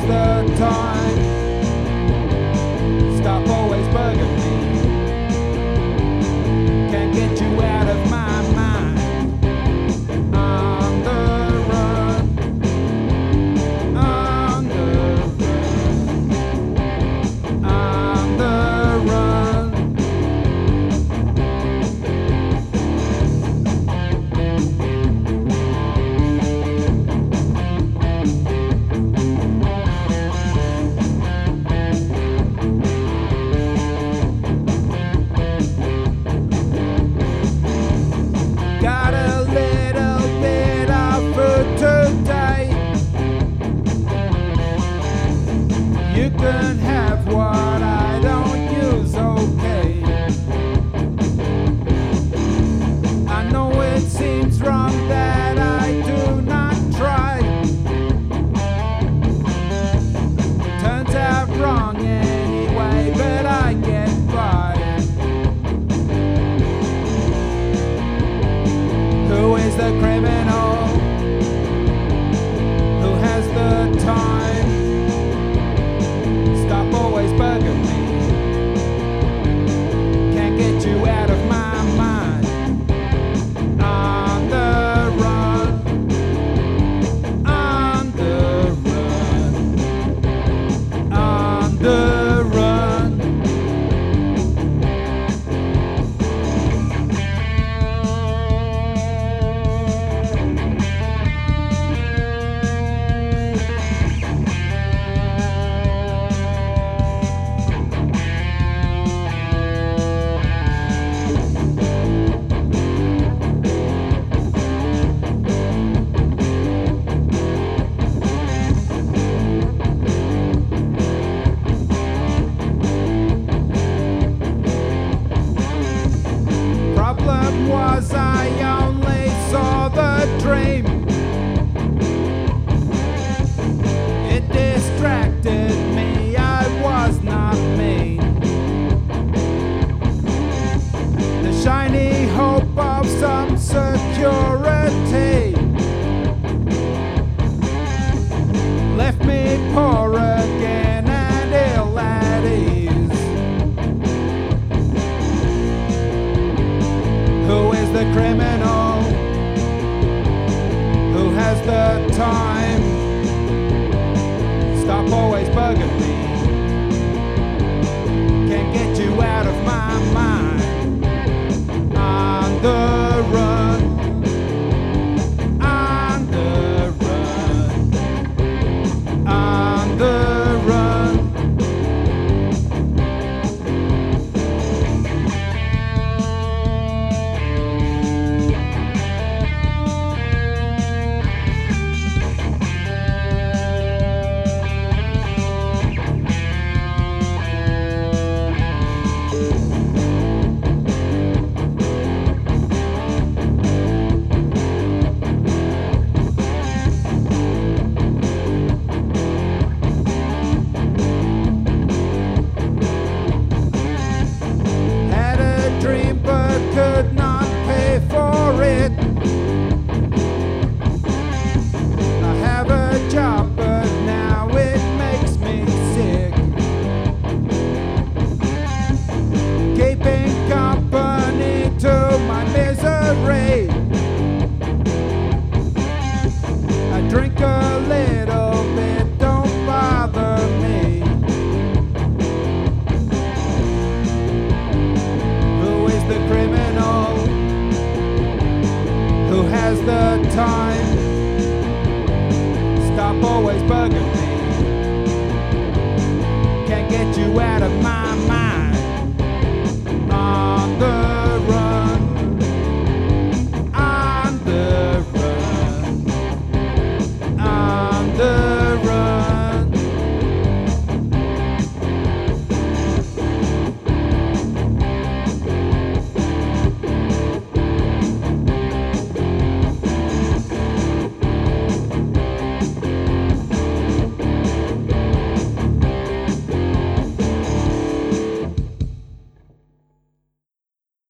the time? Stop always bugging me. Can't get you out of my mind. On the run, on the run, on the run. Got a little bit of food today. You can have what I don't use, okay? I know it seems wrong that I do not try. Turns out wrong anyway, but I get by. Who is the criminal? Who has the time? Stop always bugging me. Can't get you out of my mind. On the run, on the run, on the run. Problem was I only saw the dream. It distracted me, I was not mean. The shiny hope of some security left me poor again and ill at ease. Who is the criminal? Who has the time? Stop always bugging me.